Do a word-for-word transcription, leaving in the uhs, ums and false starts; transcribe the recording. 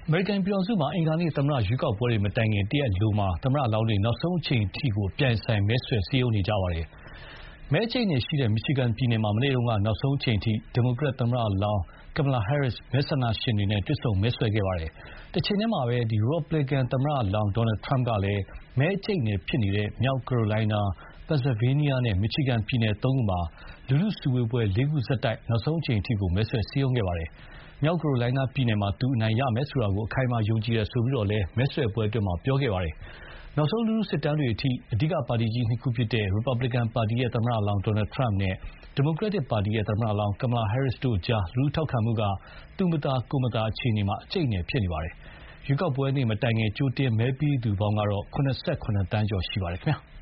အမေရိကန်ပြည်ထောင်စုမှာအင်္ဂါနေ့သမ္မတရွေးကောက်ပွဲတွေမတိုင်ခင်တရက်အလိုမှာသမ္မတလောင်းတွေနောက်ဆုံးအချိန်အထိကိုပြိုင်ဆိုင်မဲဆွယ်စည်းရုံးနေကြပါတယ်။မဲအကျိတ်နဲ့ရှိတဲ့ Michigan ပြည်နယ်မှာမနေ့တုန်းကနောက်ဆုံးအချိန်အထိဒီမိုကရက်သမ္မတလောင်း Kamala Harris မဲဆန္ဒရှင်တွေနဲ့တွေ့ဆုံမဲဆွယ်ခဲ့ပါတယ်။တချိန်တည်းမှာပဲ Republican သမ္မတလောင်း Donald Trump ကလည်းမဲအကျိတ်နဲ့ဖြစ်နေတဲ့မြောက် Carolina, Pennsylvania နဲ့ Michigan ပြည်နယ်သုံးခုမှာလူထုစုဝေးပွဲလေးခုဆက်တိုက်နောက်ဆုံးအချိန်အထိကိုမဲဆွယ်စည်းရုံးခဲ့ပါတယ်။မြောက် Carolina ပြည်နယ်မှာသူအနိုင်ရမယ်ဆိုတာကိုအခိုင်အမာယုံကြည်တယ်ဆိုပြီးတော့လည်းမဲဆွယ်ပွဲအတွင်းပြောခဲ့ပါတယ်။နောက်ဆုံးလူထုစစ်တမ်းတွေအထိအဓိကပါတီကြီးနှစ်ခုဖြစ်တဲ့ Republican ပါတီရဲ့သမ္မတလောင်း Donald Trump နဲ့ Democratic ပါတီရဲ့သမ္မတလောင်း Kamala Harris တို့ကြားလူထုထောက်ခံမှုကသူမသာကိုယ်မသာအခြေအနေမှာအကျိတ်အနယ်ဖြစ်နေပါတယ်။ရွေးကောက်ပွဲနေ့မတိုင်ခင်ကြိုတင်မဲပေးသူပေါင်းကတော့၇၇သန်းကျော်ရှိပါတယ်ခင်ဗျာ။